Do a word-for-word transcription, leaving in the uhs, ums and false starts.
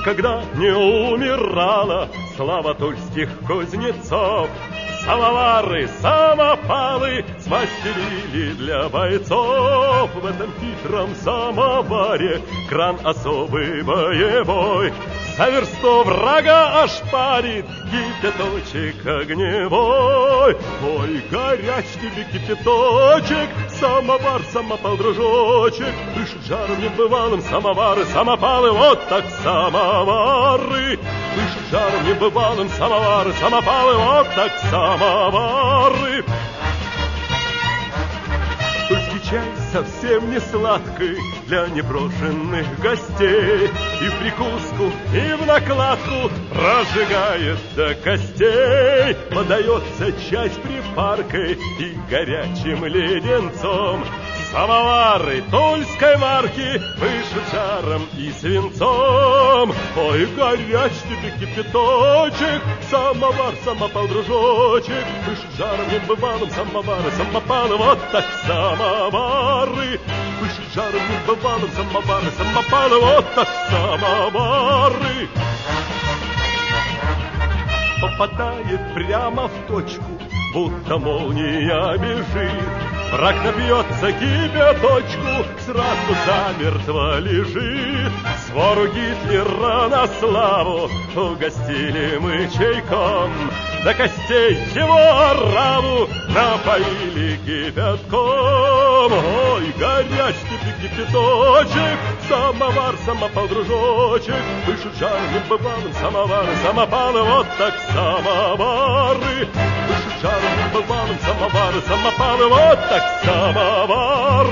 никогда не умирала слава тульских кузнецов. Самовары, самопалы смастерили для бойцов. В этом хитром самоваре кран особый боевой. За версту врага ошпарит кипяточек огневой. Ой, горяч тебе кипяточек, самовар, самопал, дружочек. Дышит жаром небывалым самовары, самопалы, вот так самовары. Дышит жаром небывалым самовары, самопалы, вот так самовары. Тульский чай совсем не сладкий для непрошенных гостей. И в прикуску, и в накладку прожигает до костей. Подается чай с припаркой и горячим леденцом. Самовары тульской марки пышут жаром и свинцом. Ой, горяч тебе кипяточек, самовар, самопал, дружочек. Пышут жаром небывалым самовары, самопалы, вот так самовары. Пышут жаром небывалым самовары, самопалы, вот так самовары. Попадает прямо в точку, будто молния бежит. Враг напьется кипяточку, сразу замертво лежит. Свору Гитлера на славу угостили мы чайком. До костей его ораву напоили кипятком. Ой, горяч тебе кипяточек, самовар, самопал, дружочек. Пышут жаром небывалым самовары, самопалы, вот так самовары. Пышут жаром небывалым самовары, самопалы, вот так самовары.